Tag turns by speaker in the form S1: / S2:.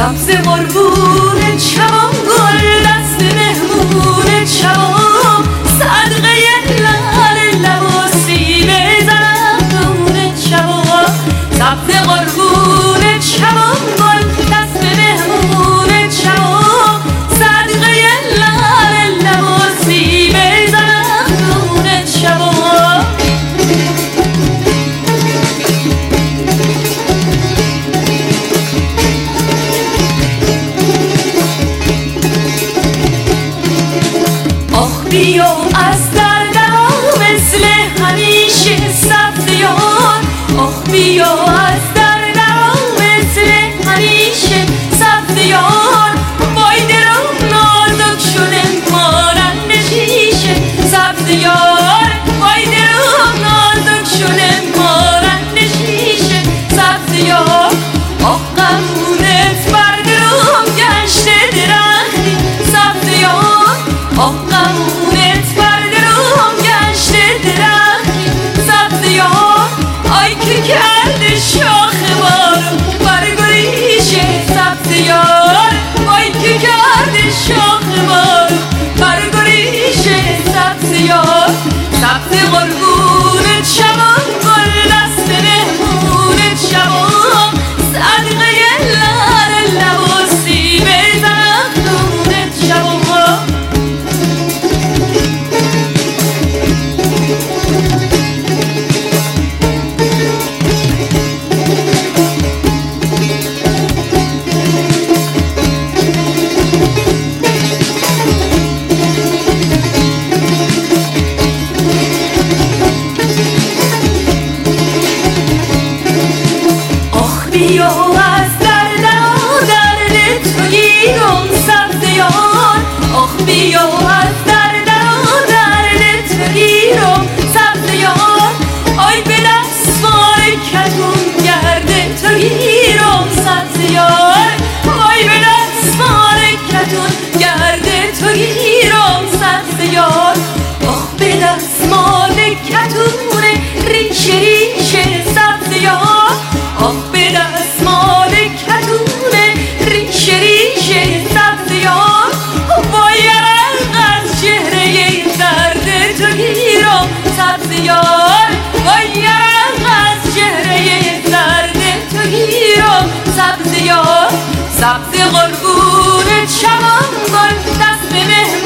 S1: سبز قربون چمن گل دست مهمون چمن صدقه لعل لب و سیب زنبون چمن سبز قربون چمن گل دست مهمون چمن صدقه لعل لب و سیب زنبون چمن بیا از در درا مثل همیشه سبزیار آخ بیا از در درا مثل همیشه سبزیار وای دلم نازک شده مانند شیشه سبزیار وای دلم نازک شده مانند شیشه سبزیار آخ قمونت بر دلم گشته درختی سبزیار آخ قمونت بر دلم گشته درختی سبزیار آی که کرده شاخ بارو بر گریشه سبزیار آی که کرده شاخ بارو بر گریشه سبزیار سبز قربون چمن گل دست مهمون چمن صدقه لعل لب و سیب زنبون چمن بیا از درد تو گیرم سبزیار آخ بیا از درد تو گیرم سبزیار آی به دستمال کتون گرده تو گیرم سبزیار آی به دستمال کتون گرده تو گیرم سبزیار آخ به دستمال کتون ریشه ریشه سبزیار آخ به دستمال کتون ریشه ریشه سبزیار وای عرق از چهره درد تو گیرم سبزیار وای عرق از چهره درد تو گیرم سبزیار سبز قربون چمن گل دست مهمون